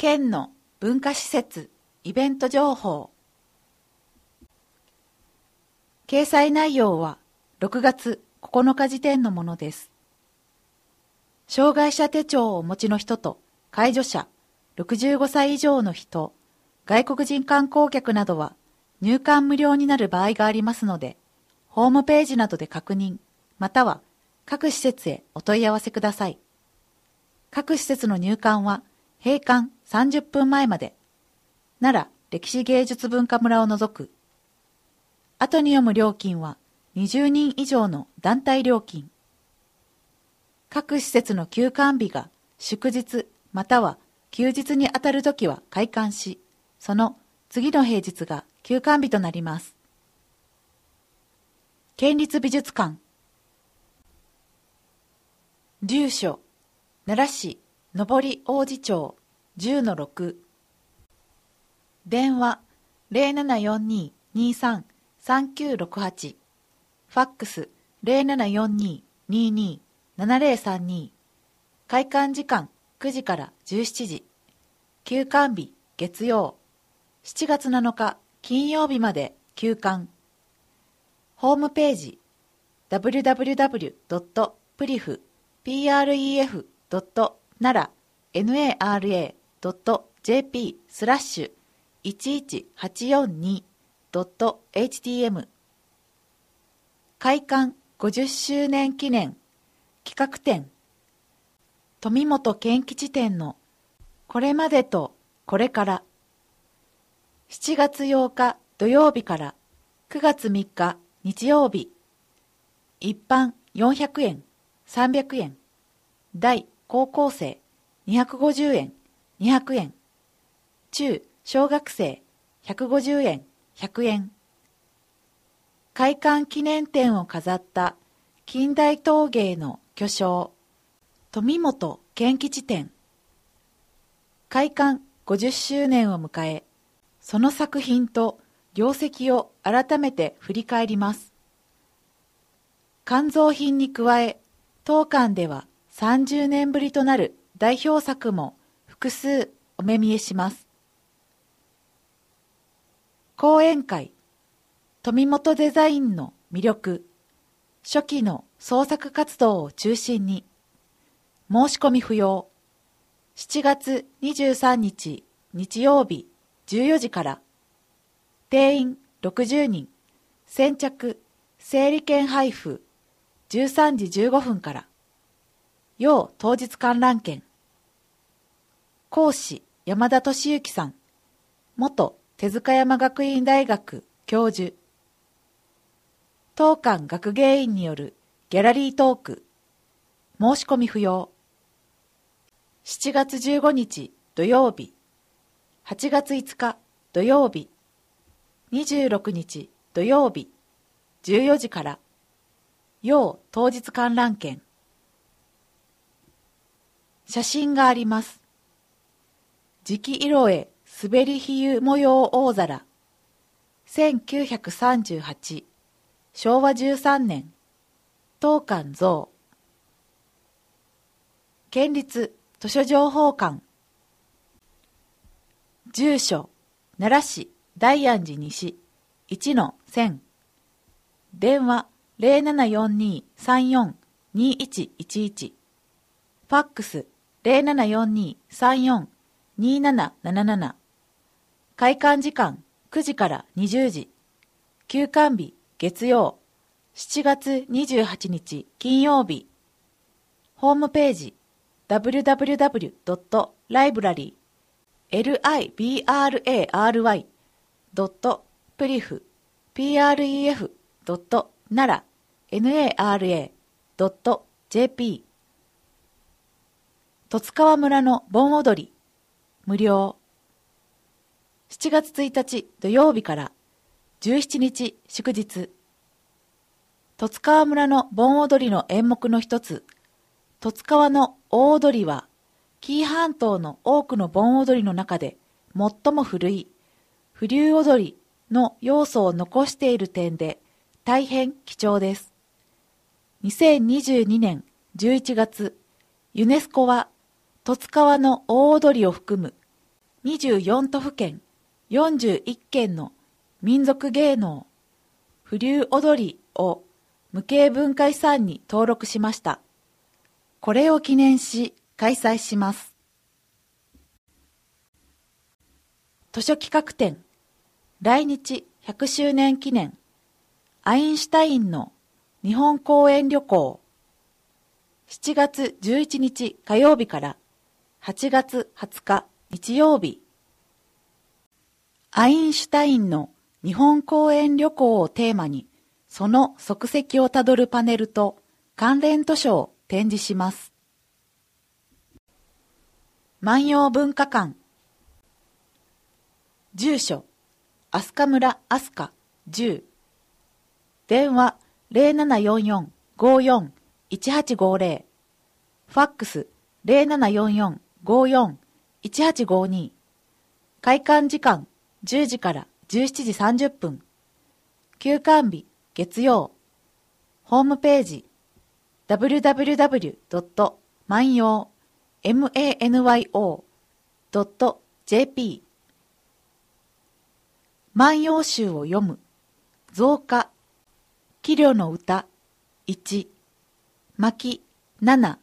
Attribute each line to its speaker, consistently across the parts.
Speaker 1: 県の文化施設イベント情報。掲載内容は6月9日時点のものです。障害者手帳をお持ちの人と介助者、65歳以上の人、外国人観光客などは入館無料になる場合がありますので、ホームページなどで確認、または各施設へお問い合わせください。各施設の入館は閉館30分前まで、奈良歴史芸術文化村を除く。後に読む料金は20人以上の団体料金。各施設の休館日が祝日または休日にあたるときは開館し、その次の平日が休館日となります。県立美術館。住所、奈良市上王子町 10-6。電話 0742-23-3968。ファックス 0742-22-7032。開館時間9時から17時。休館日月曜。7月7日金曜日まで休館。ホームページ www.prif.nara.jp/11842.htm。 開館50周年記念企画展富本健吉展のこれまでとこれから、7月8日土曜日から9月3日日曜日。一般400円、300円。大高校生250円、200円。中小学生150円、100円。開館記念展を飾った近代陶芸の巨匠、富本健吉展。開館50周年を迎え、その作品と業績を改めて振り返ります。館蔵品に加え、当館では30年ぶりとなる代表作も複数お目見えします。講演会、富本デザインの魅力、初期の創作活動を中心に、申し込み不要。7月23日日曜日14時から、定員60人、先着、整理券配布、13時15分から、要当日観覧券。講師山田俊之さん、元手塚山学院大学教授。当館学芸員によるギャラリートーク。申し込み不要。7月15日土曜日、8月5日土曜日、26日土曜日、14時から、要当日観覧券。写真があります。磁器色絵滑り比喩模様大皿。1938、昭和13年。当館蔵。県立図書情報館。住所、奈良市大安寺西 1-1000。電話0742-34-2111。ファックス0742-34-2777。開館時間9時から20時。休館日月曜。7月28日金曜日。ホームページ www.library.pref.nara.jp。 十津川村の盆踊り無料。7月1日土曜日から17日祝日。十津川村の盆踊りの演目の一つ、十津川の大踊りは、紀伊半島の多くの盆踊りの中で最も古い風流踊りの要素を残している点で大変貴重です。2022年11月、ユネスコは十津川の大踊りを含む 24都府県41件の民族芸能、風流踊りを無形文化遺産に登録しました。これを記念し開催します。図書企画展、来日100周年記念、アインシュタインの日本公演旅行、7月11日火曜日から8月20日日曜日、アインシュタインの日本公演旅行をテーマに、その足跡をたどるパネルと関連図書を展示します。万葉文化館、住所、飛鳥村飛鳥10、電話0744-54-1850、ファックス0744-54-1852、開館時間10時から17時30分、休館日月曜、ホームページ www.manyo.jp 万葉集を読む増加器量の歌1巻7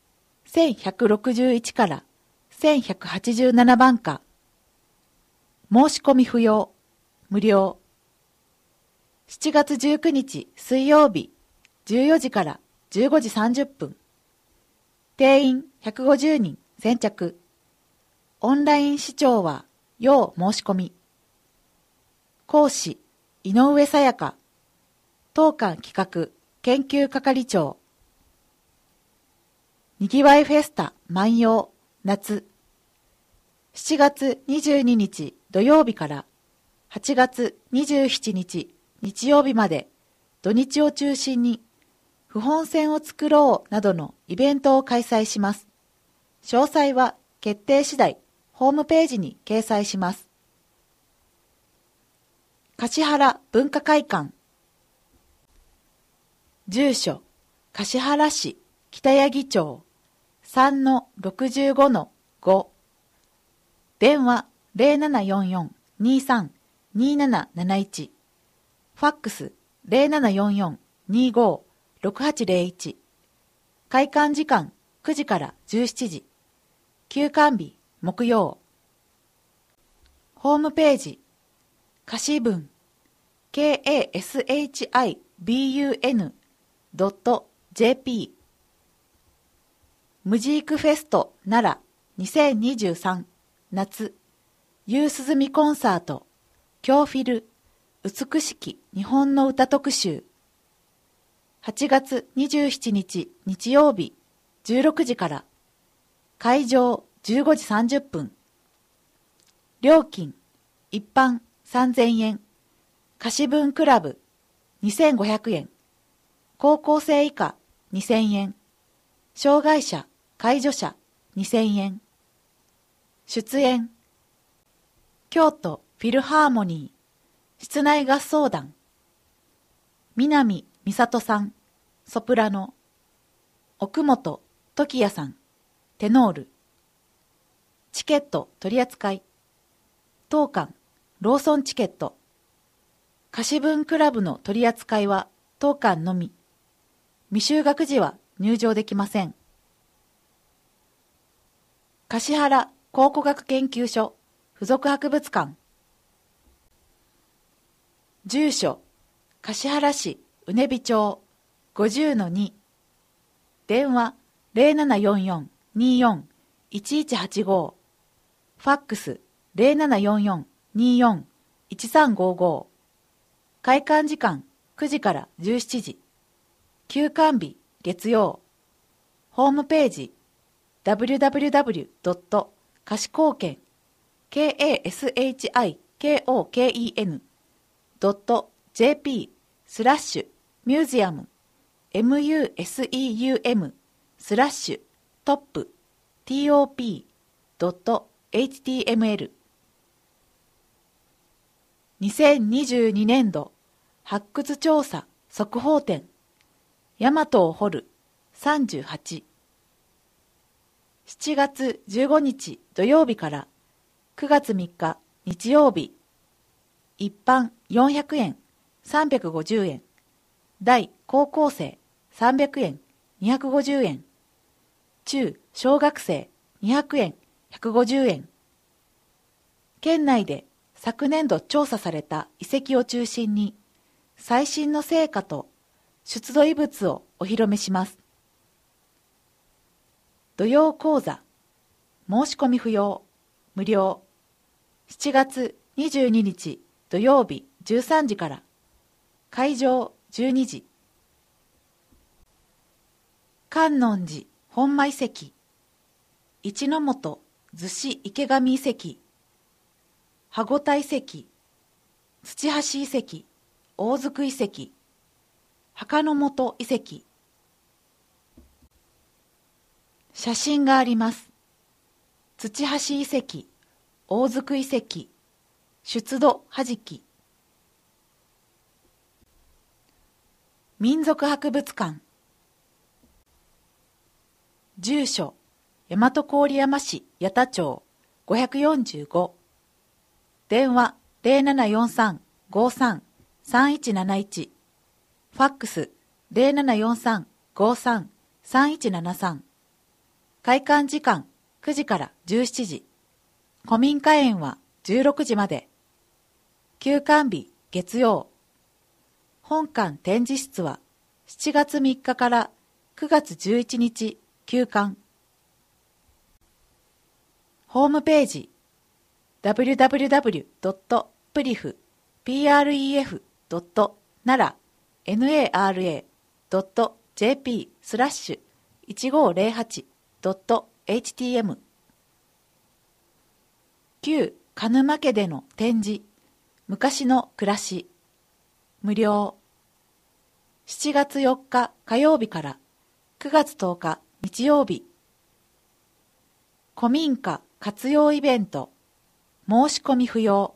Speaker 1: 1161から1187番歌申し込み不要無料7月19日水曜日14時から15時30分定員150人先着オンライン視聴は要申し込み講師井上さやか当館企画研究係長にぎわいフェスタ万葉夏7月22日土曜日から8月27日日曜日まで土日を中心に不本線を作ろうなどのイベントを開催します。詳細は決定次第ホームページに掲載します。橿原文化会館住所橿原市北八木町 3-65-5 電話0744-23-2771ファックス0744-25-6801開館時間9時から17時休館日木曜ホームページ貸文 kashibun.jp ムジークフェスト奈良2023夏夕涼みコンサート京フィル美しき日本の歌特集8月27日日曜日16時から会場15時30分料金一般3000円貸分クラブ2500円高校生以下2000円障害者介助者2000円出演京都フィルハーモニー室内合奏団南美里さんソプラノ奥本時也さんテノールチケット取扱い当館ローソンチケット貸分クラブの取扱いは当館のみ未就学時は入場できません。橿原考古学研究所附属博物館住所橿原市うねび町 50-2 電話0744-24-1185ファックス0744-24-1355開館時間9時から17時休館日月曜ホームページ www. 貸貢献 kashikoken.jp スラッシュミュージアム museum スラッシュトップ top.html 2022年度発掘調査速報展大和を掘る38 7月15日土曜日から 9月3日日曜日。一般400円、350円。大高校生300円、250円。中小学生200円、150円。県内で昨年度調査された遺跡を中心に最新の成果と出土遺物をお披露目します。土曜講座、申し込み不要、無料。7月22日土曜日13時から、会場12時。観音寺本間遺跡、一ノ本逗子池上遺跡、羽子田遺跡、土橋遺跡、大津遺跡、墓の本遺跡。写真があります。土橋遺跡、大津遺跡、出土はじき。民族博物館。住所、大和郡山市八田町545。電話0743-53-3171。ファックス0743-53-3173。開館時間9時から17時。古民家園は16時まで。休館日月曜。本館展示室は7月3日から9月11日休館。ホームページ www.prif.nara.jp/1508.htm。 旧鹿沼家での展示、昔の暮らし、無料。7月4日火曜日から9月10日日曜日。古民家活用イベント、申し込み不要。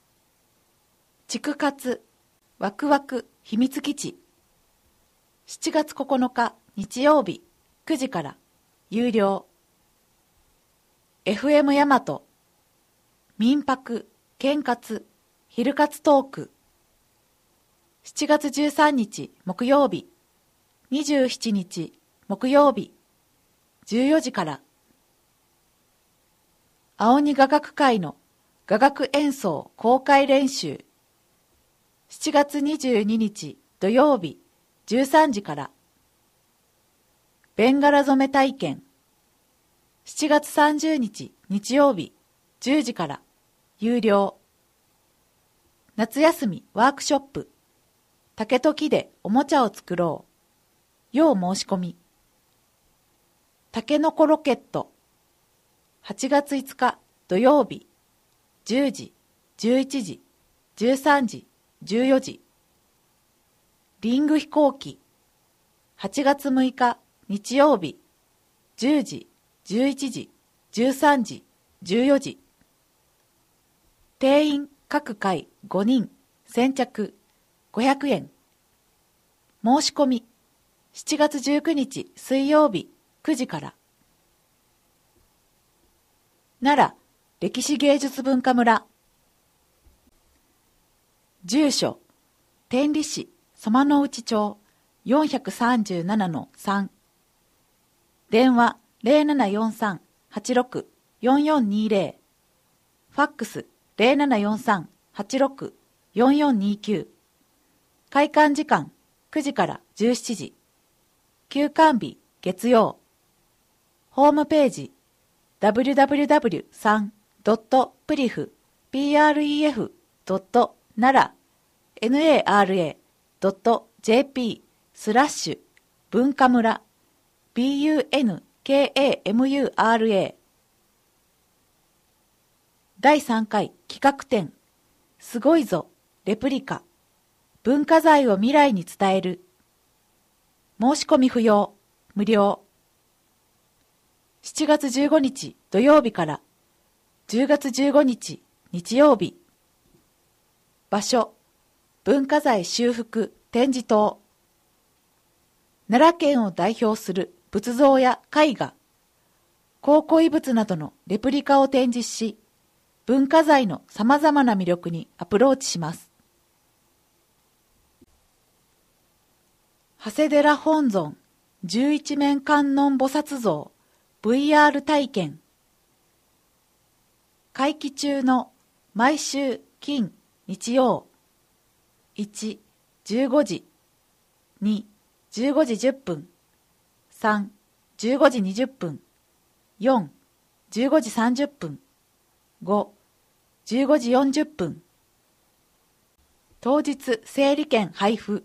Speaker 1: 築活ワクワク秘密基地。7月9日日曜日9時から有料。FM 大和民泊兼活昼活トーク。7月13日木曜日27日木曜日14時から。青鬼雅楽会の雅楽演奏公開練習。7月22日土曜日13時から。ベンガラ染め体験。7月30日日曜日10時から有料。夏休みワークショップ。竹と木でおもちゃを作ろう。要申し込み。たけのこロケット。8月5日土曜日10時、11時、13時、14時。リング飛行機。8月6日日曜日10時、11時、13時、14時。定員各回5人先着500円。申し込み7月19日水曜日9時から。奈良歴史芸術文化村。住所天理市曽間内町437-3。電話0743-86-4420。ファックス0743-86-4429。開館時間9時から17時。休館日月曜。ホームページ www.prif.nara.jp/ 文化村 BUNKAMURA。 第3回企画展、すごいぞレプリカ、文化財を未来に伝える。申し込み不要、無料。7月15日土曜日から10月15日日曜日。場所、文化財修復展示棟。奈良県を代表する仏像や絵画、考古遺物などのレプリカを展示し、 文化財のさまざまな魅力にアプローチします。長谷寺本尊十一面観音菩薩像 VR 体験。会期中の毎週金日曜1、15時2、15時10分3、15時20分4、15時30分5、15時40分当日整理券配布。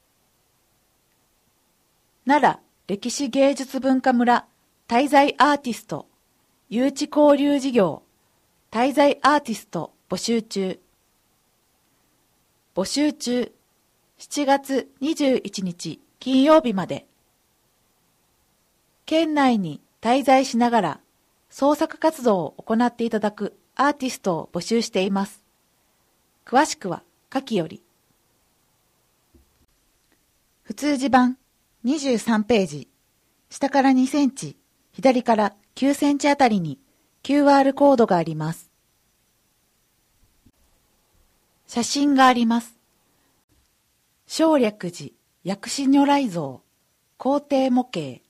Speaker 1: 奈良歴史芸術文化村滞在アーティスト誘致交流事業滞在アーティスト募集中。募集中7月21日金曜日まで。県内に滞在しながら創作活動を行っていただくアーティストを募集しています。詳しくは下記より。普通字版23ページ、下から2センチ、左から9センチあたりに QR コードがあります。写真があります。正暦寺薬師如来像、皇帝模型。